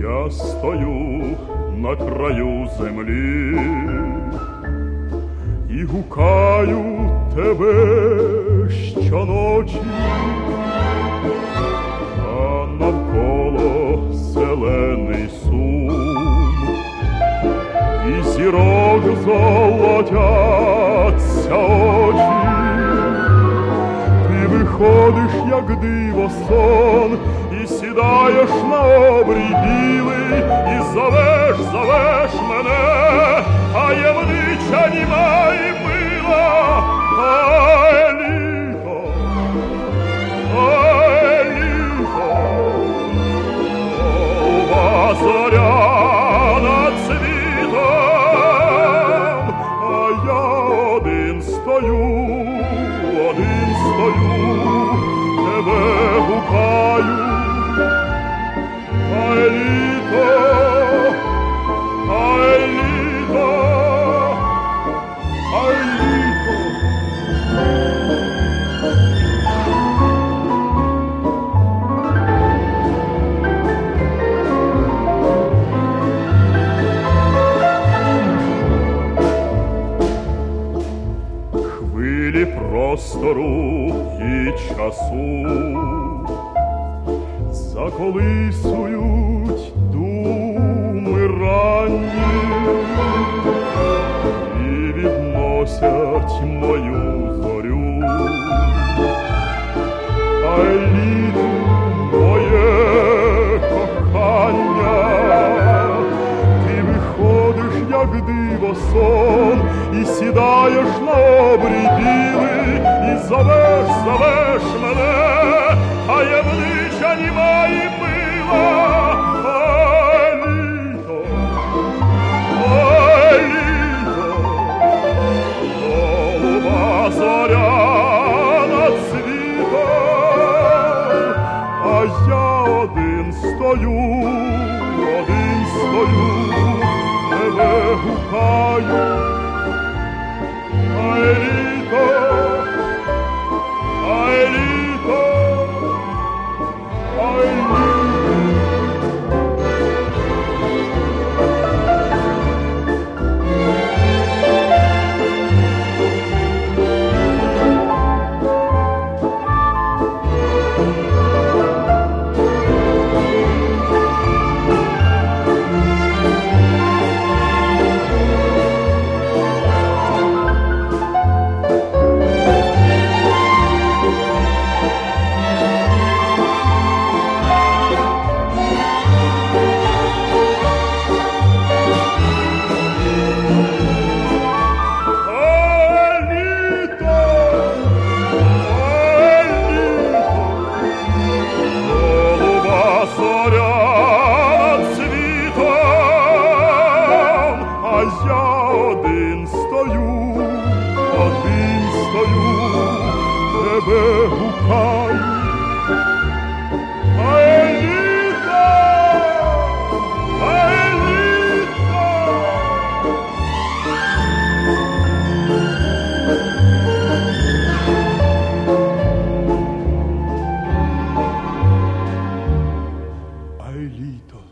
Я стою на краю землі і гукаю тебе щоночі, а навколо зелений сум, і зірок золотяться очі. Ти виходиш, як диво сон, і сідаєш на обрій білий, і зовеш мене, таємнича німа і мила. Ой, літо, ой, літо, голуба зоря над світом, а я один стою, тебе гукаю. Ай, літо, ай, літо, ай, літо. Хвилі простору і часу заколисують думи ранні і відносять мою зорю. Ай, літо, моє кохання, ти виходиш, як диво сон, і сідаєш на обрій білий, і зовеш мене, таємнича німа і мила. Ой, літо, ой, літо, голуба зоря над світом, а я один стою, тебе гукаю. Ай, літо, ай, літо, ай, літо. Тебе гукаю. Ай, літо, ай, літо. Ай, літо.